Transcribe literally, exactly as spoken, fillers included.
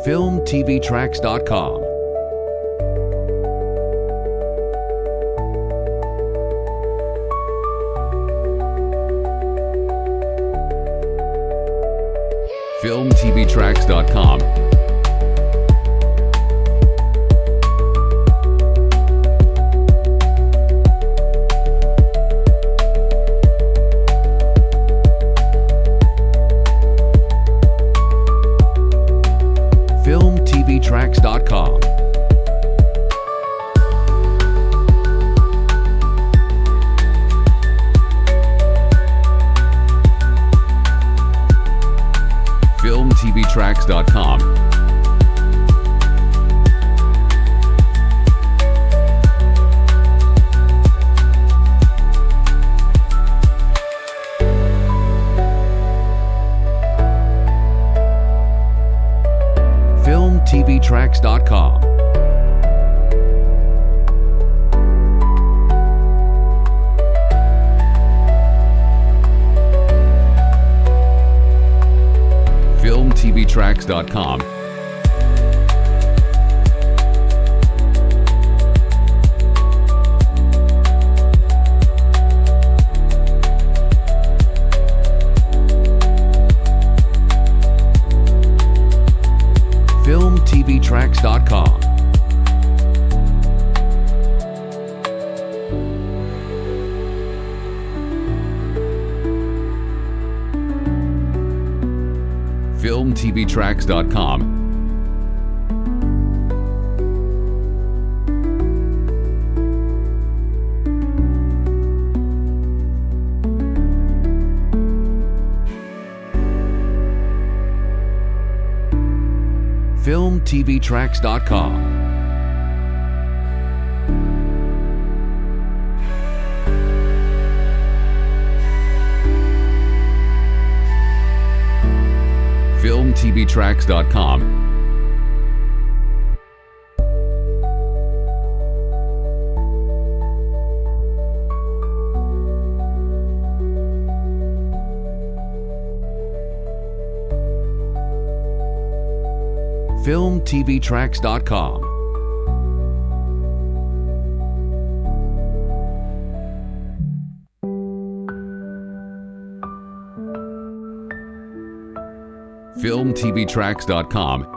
film t v tracks dot com. film t v tracks dot com. film t v tracks dot com. film t v tracks dot com. film t v tracks dot com. film t v tracks dot com. film t v tracks dot com. film t v tracks dot com. film t v tracks dot com. film t v tracks dot com. film t v tracks dot com. film t v tracks dot com